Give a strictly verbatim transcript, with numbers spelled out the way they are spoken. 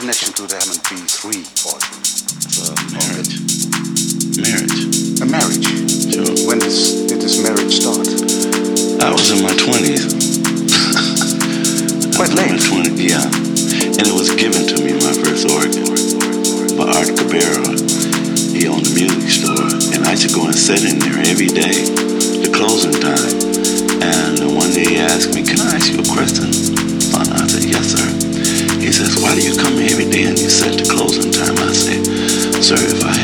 connection to the M P three portion? Uh, marriage. Marriage. A marriage? Sure. When does, did this marriage start? I was in my twenties. Quite late. In my twenties, yeah. And it was given to me, my first organ, by Art Cabrera. He owned a music store, and I used to go and sit in there every day, the closing time. And one day he asked me, "Can I ask you a question?" And I said, "Yes, sir." He says, "Why do you come here every day and you set the closing time?" I said, "Sir, if I